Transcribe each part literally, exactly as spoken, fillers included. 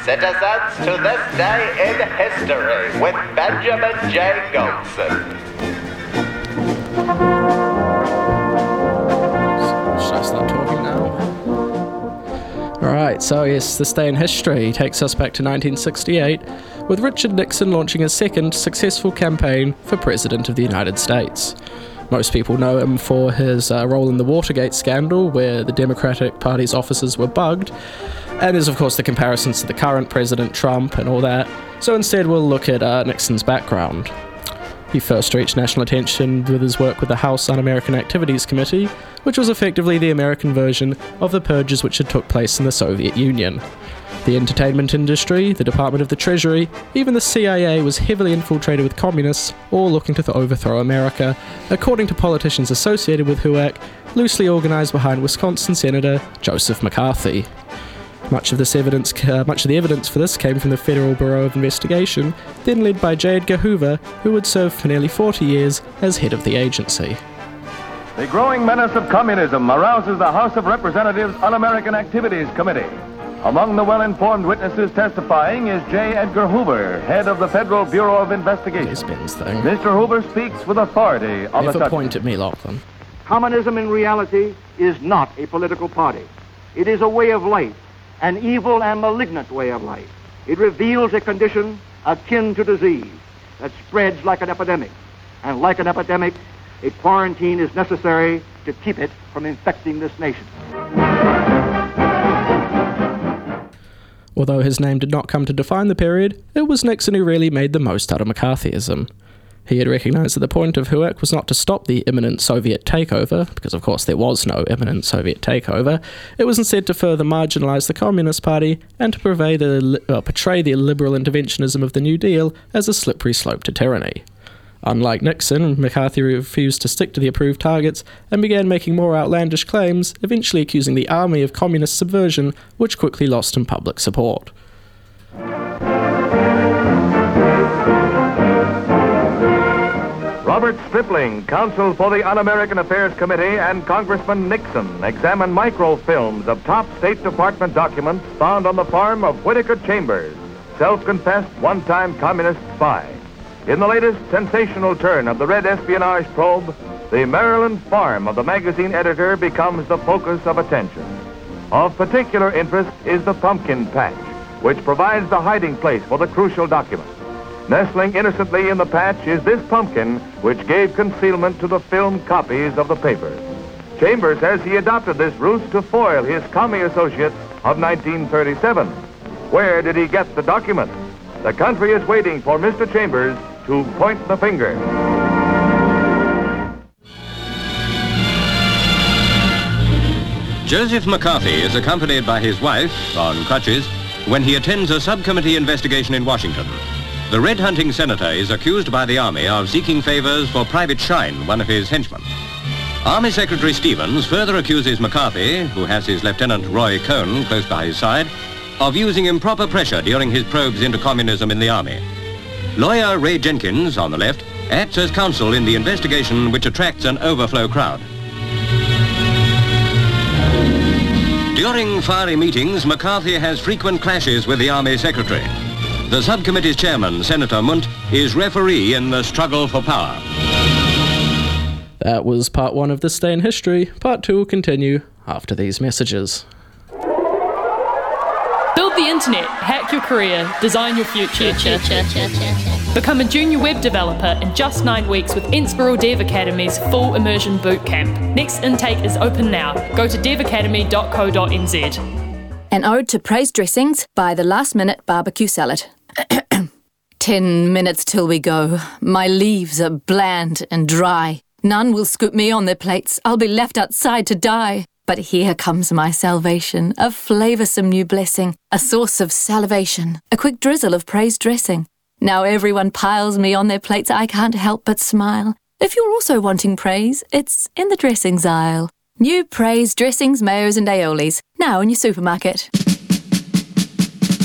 Citizens to this day in history with Benjamin J. Goldson. Should I start talking now? Alright, so yes, this day in history takes us back to nineteen sixty-eight, with Richard Nixon launching his second successful campaign for President of the United States. Most people know him for his uh, role in the Watergate scandal, where the Democratic Party's offices were bugged, and there's of course the comparisons to the current President Trump and all that, so instead we'll look at uh, Nixon's background. He first reached national attention with his work with the House Un-American Activities Committee, which was effectively the American version of the purges which had took place in the Soviet Union. The entertainment industry, the Department of the Treasury, even the C I A was heavily infiltrated with communists, all looking to th- overthrow America, according to politicians associated with H U A C, loosely organised behind Wisconsin Senator Joseph McCarthy. Much of this evidence, uh, much of the evidence for this came from the Federal Bureau of Investigation, then led by J. Edgar Hoover, who would serve for nearly forty years as head of the agency. The growing menace of communism arouses the House of Representatives Un-American Activities Committee. Among the well-informed witnesses testifying is J. Edgar Hoover, head of the Federal Bureau of Investigation. Ben's thing. Mister Hoover speaks with authority on the Never subject. point at me, Lachlan. Communism in reality is not a political party. It is a way of life, an evil and malignant way of life. It reveals a condition akin to disease that spreads like an epidemic. And like an epidemic, a quarantine is necessary to keep it from infecting this nation. Although his name did not come to define the period, it was Nixon who really made the most out of McCarthyism. He had recognised that the point of H U A C was not to stop the imminent Soviet takeover, because of course there was no imminent Soviet takeover. It was instead to further marginalise the Communist Party and to portray the, uh, portray the liberal interventionism of the New Deal as a slippery slope to tyranny. Unlike Nixon, McCarthy refused to stick to the approved targets and began making more outlandish claims, eventually accusing the army of communist subversion, which quickly lost him public support. Robert Stripling, counsel for the Un-American Affairs Committee, and Congressman Nixon examined microfilms of top State Department documents found on the farm of Whittaker Chambers, self-confessed one-time communist spy. In the latest sensational turn of the Red Espionage probe, the Maryland farm of the magazine editor becomes the focus of attention. Of particular interest is the pumpkin patch, which provides the hiding place for the crucial document. Nestling innocently in the patch is this pumpkin, which gave concealment to the filmed copies of the papers. Chambers says he adopted this ruse to foil his commie associates of nineteen thirty-seven. Where did he get the document? The country is waiting for Mister Chambers to point the finger. Joseph McCarthy is accompanied by his wife, on crutches, when he attends a subcommittee investigation in Washington. The red hunting senator is accused by the Army of seeking favors for Private Shine, one of his henchmen. Army Secretary Stevens further accuses McCarthy, who has his Lieutenant Roy Cohn close by his side, of using improper pressure during his probes into communism in the Army. Lawyer Ray Jenkins, on the left, acts as counsel in the investigation which attracts an overflow crowd. During fiery meetings, McCarthy has frequent clashes with the Army Secretary. The subcommittee's chairman, Senator Munt, is referee in the struggle for power. That was part one of This Day in History. Part two will continue after these messages. Build the internet, hack your career, design your future. Become a junior web developer in just nine weeks with Inspiral Dev Academy's full immersion bootcamp. Next intake is open now. Go to dev academy dot co dot n z. An ode to praise dressings by the Last Minute Barbecue Salad. Ten minutes till we go. My leaves are bland and dry. None will scoop me on their plates. I'll be left outside to die. But here comes my salvation, a flavoursome new blessing, a source of salivation, a quick drizzle of praise dressing. Now everyone piles me on their plates, I can't help but smile. If you're also wanting praise, it's in the dressings aisle. New praise dressings, mayos and aiolis, now in your supermarket.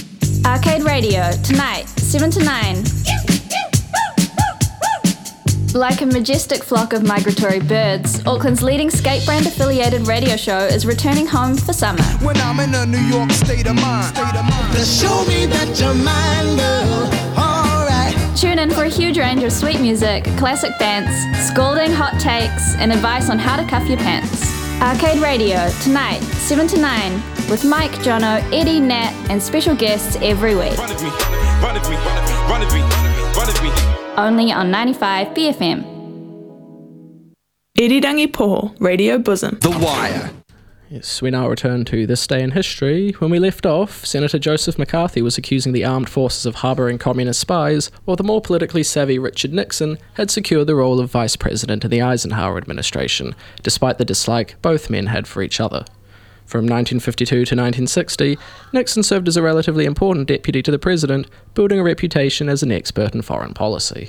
Arcade Radio, tonight, seven to nine. Like a majestic flock of migratory birds, Auckland's leading skate brand affiliated radio show is returning home for summer. When I'm in a New York state of mind, state of mind. Just show me that you're mine, girl. All right. Tune in for a huge range of sweet music, classic dance, scalding hot takes, and advice on how to cuff your pants. Arcade Radio, tonight, seven to nine, with Mike, Jono, Eddie, Nat, and special guests every week. Run at me, run at me, run at me, run at me. Only on ninety-five B F M. Irirangi Poho, Radio Bosom. The Wire. Yes, we now return to this day in history. When we left off, Senator Joseph McCarthy was accusing the armed forces of harbouring communist spies, while the more politically savvy Richard Nixon had secured the role of vice president in the Eisenhower administration, despite the dislike both men had for each other. From nineteen fifty-two to nineteen sixty, Nixon served as a relatively important deputy to the president, building a reputation as an expert in foreign policy.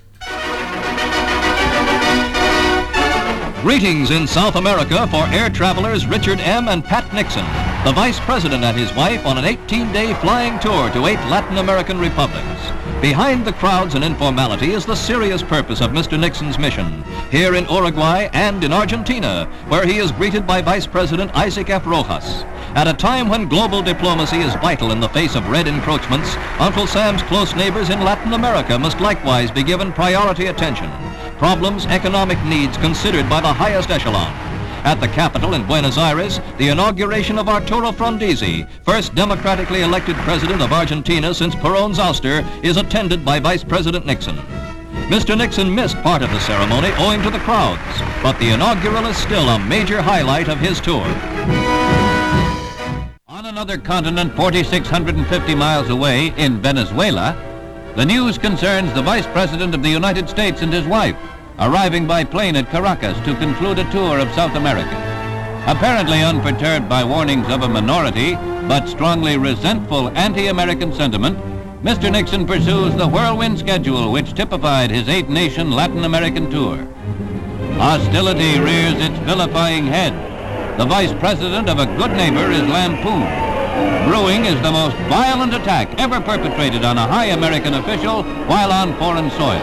Greetings in South America for air travelers Richard M. and Pat Nixon, the vice president and his wife on an eighteen-day flying tour to eight Latin American republics. Behind the crowds and informality is the serious purpose of Mister Nixon's mission, here in Uruguay and in Argentina, where he is greeted by Vice President Isaac F. Rojas. At a time when global diplomacy is vital in the face of red encroachments, Uncle Sam's close neighbors in Latin America must likewise be given priority attention. Problems, economic needs considered by the highest echelon. At the capital in Buenos Aires, the inauguration of Arturo Frondizi, first democratically elected president of Argentina since Perón's ouster, is attended by Vice President Nixon. Mister Nixon missed part of the ceremony owing to the crowds, but the inaugural is still a major highlight of his tour. On another continent four thousand six hundred fifty miles away, in Venezuela, the news concerns the Vice President of the United States and his wife, arriving by plane at Caracas to conclude a tour of South America. Apparently unperturbed by warnings of a minority, but strongly resentful anti-American sentiment, Mister Nixon pursues the whirlwind schedule which typified his eight-nation Latin American tour. Hostility rears its vilifying head. The Vice President of a good neighbor is lampooned. Brewing is the most violent attack ever perpetrated on a high American official while on foreign soil.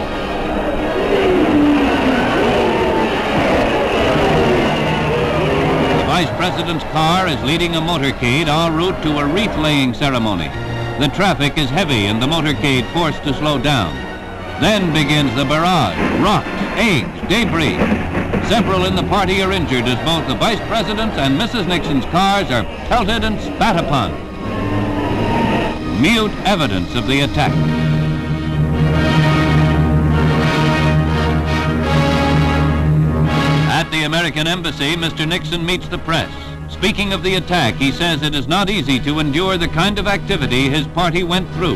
The Vice President's car is leading a motorcade en route to a wreath-laying ceremony. The traffic is heavy and the motorcade forced to slow down. Then begins the barrage, rocks, eggs, debris. Several in the party are injured as both the Vice President's and Missus Nixon's cars are pelted and spat upon. Mute evidence of the attack. At the American Embassy, Mister Nixon meets the press. Speaking of the attack, he says it is not easy to endure the kind of activity his party went through.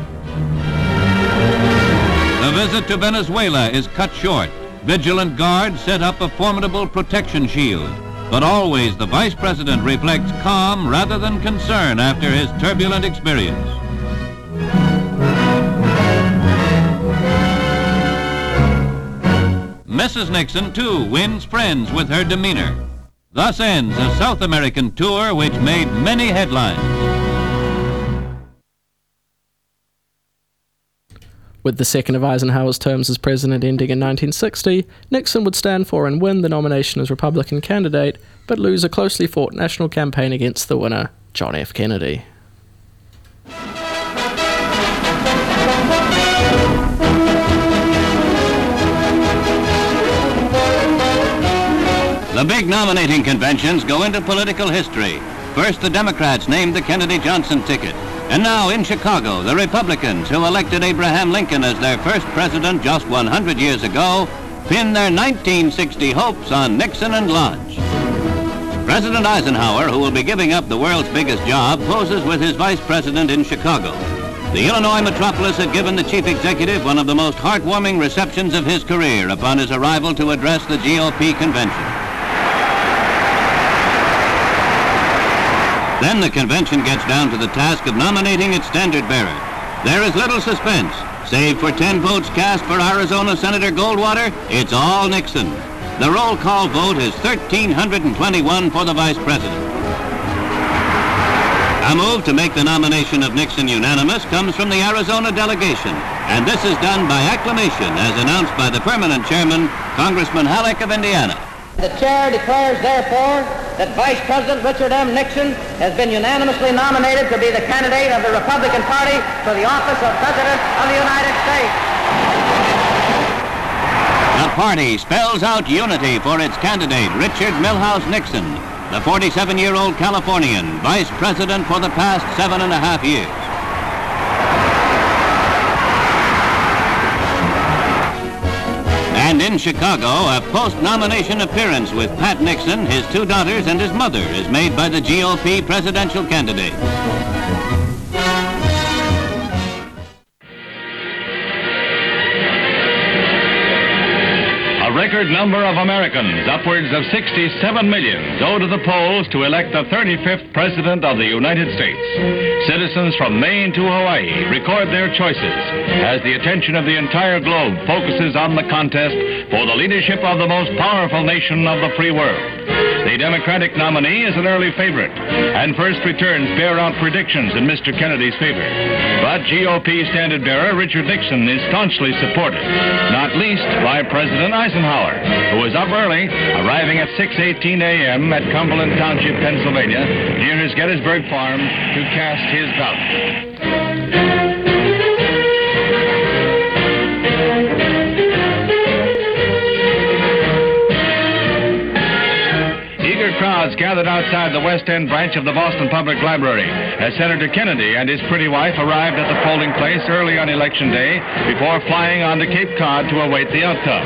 The visit to Venezuela is cut short. Vigilant guards set up a formidable protection shield. But always the Vice President reflects calm rather than concern after his turbulent experience. Missus Nixon, too, wins friends with her demeanor. Thus ends a South American tour which made many headlines. With the second of Eisenhower's terms as president ending in nineteen sixty, Nixon would stand for and win the nomination as Republican candidate, but lose a closely fought national campaign against the winner, John F. Kennedy. The big nominating conventions go into political history. First, the Democrats named the Kennedy-Johnson ticket. And now in Chicago, the Republicans, who elected Abraham Lincoln as their first president just one hundred years ago, pin their nineteen sixty hopes on Nixon and Lodge. President Eisenhower, who will be giving up the world's biggest job, poses with his vice president in Chicago. The Illinois metropolis had given the chief executive one of the most heartwarming receptions of his career upon his arrival to address the G O P convention. Then the convention gets down to the task of nominating its standard bearer. There is little suspense. Save for ten votes cast for Arizona Senator Goldwater, it's all Nixon. The roll call vote is one thousand three hundred twenty-one for the vice president. A move to make the nomination of Nixon unanimous comes from the Arizona delegation. And this is done by acclamation, as announced by the permanent chairman, Congressman Halleck of Indiana. The chair declares, therefore, that Vice President Richard M. Nixon has been unanimously nominated to be the candidate of the Republican Party for the office of President of the United States. The party spells out unity for its candidate, Richard Milhouse Nixon, the forty-seven-year-old Californian, Vice President for the past seven and a half years. And in Chicago, a post-nomination appearance with Pat Nixon, his two daughters, and his mother is made by the G O P presidential candidate. A record number of Americans, upwards of sixty-seven million, go to the polls to elect the thirty-fifth President of the United States. Citizens from Maine to Hawaii record their choices as the attention of the entire globe focuses on the contest for the leadership of the most powerful nation of the free world. The Democratic nominee is an early favorite, and first returns bear out predictions in Mister Kennedy's favor. But G O P standard-bearer Richard Nixon is staunchly supported, not least by President Eisenhower, who is up early, arriving at six eighteen a.m. at Cumberland Township, Pennsylvania, near his Gettysburg farm, to cast his ballot. Crowds gathered outside the West End branch of the Boston Public Library as Senator Kennedy and his pretty wife arrived at the polling place early on Election Day before flying on to Cape Cod to await the outcome.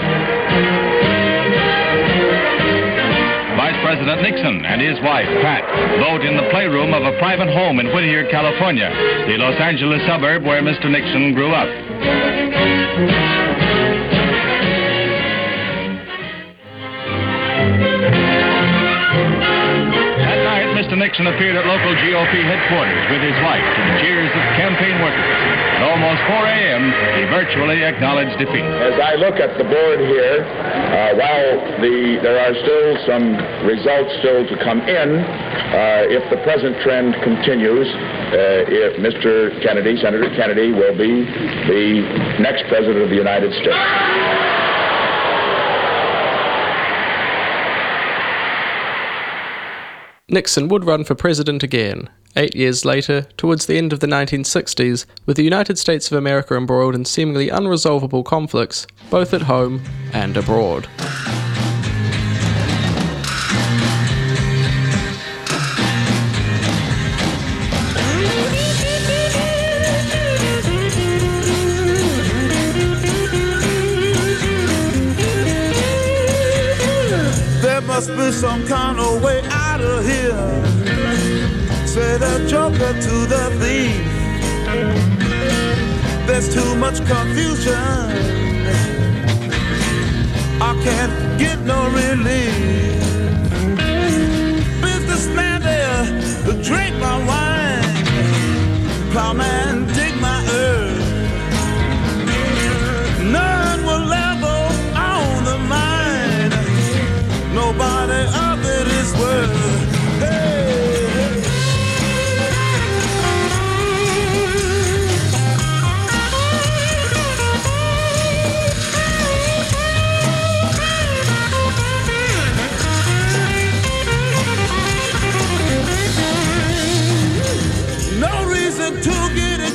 Vice President Nixon and his wife, Pat, vote in the playroom of a private home in Whittier, California, the Los Angeles suburb where Mister Nixon grew up. Mister Nixon appeared at local G O P headquarters with his wife to the cheers of campaign workers. At almost four a.m., he virtually acknowledged defeat. As I look at the board here, uh, while the, there are still some results still to come in, uh, if the present trend continues, uh, if Mister Kennedy, Senator Kennedy, will be the next President of the United States. Nixon would run for president again, eight years later, towards the end of the nineteen sixties, with the United States of America embroiled in seemingly unresolvable conflicts, both at home and abroad. There must be some kind of way out of here. Say the joker to the thief. There's too much confusion. I can't get no relief. Businessman there to drink my wine. Plowman dig my earth. None will ever own the mine. Nobody of it is worth. Hey. No reason to get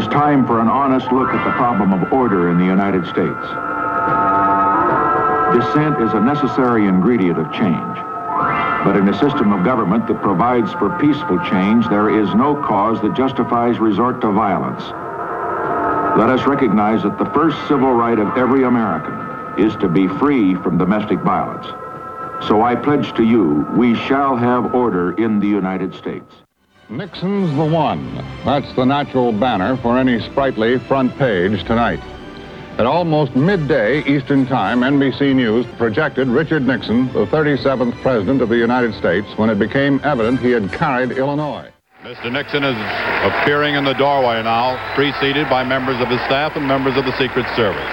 time for an honest look at the problem of order in the United States. Dissent is a necessary ingredient of change. But in a system of government that provides for peaceful change, there is no cause that justifies resort to violence. Let us recognize that the first civil right of every American is to be free from domestic violence. So I pledge to you, we shall have order in the United States. Nixon's the one. That's the natural banner for any sprightly front page tonight. At almost midday Eastern Time, N B C News projected Richard Nixon, the thirty-seventh President of the United States, when it became evident he had carried Illinois. Mister Nixon is appearing in the doorway now, preceded by members of his staff and members of the Secret Service.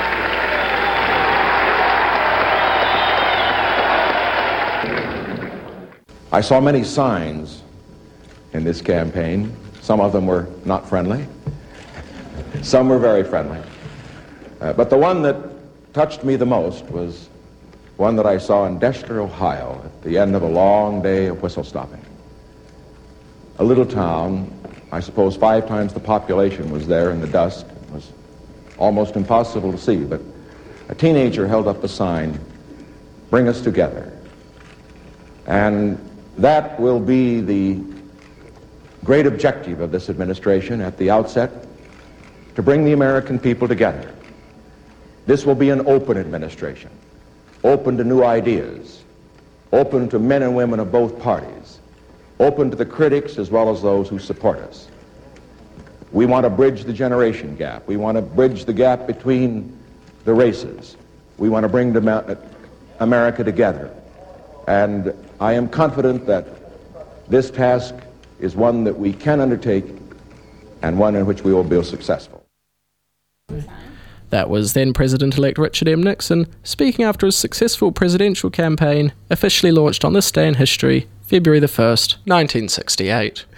I saw many signs in this campaign. Some of them were not friendly. Some were very friendly. Uh, but the one that touched me the most was one that I saw in Deshler, Ohio, at the end of a long day of whistle stopping. A little town, I suppose five times the population was there in the dusk. It was almost impossible to see, but a teenager held up the sign, "Bring us together." And that will be the great objective of this administration at the outset, to bring the American people together. This will be an open administration, open to new ideas, open to men and women of both parties, open to the critics as well as those who support us. We want to bridge the generation gap. We want to bridge the gap between the races. We want to bring America together. And I am confident that this task is one that we can undertake and one in which we will be successful. That was then President-elect Richard M. Nixon speaking after his successful presidential campaign officially launched on this day in history, February the first, nineteen sixty-eight.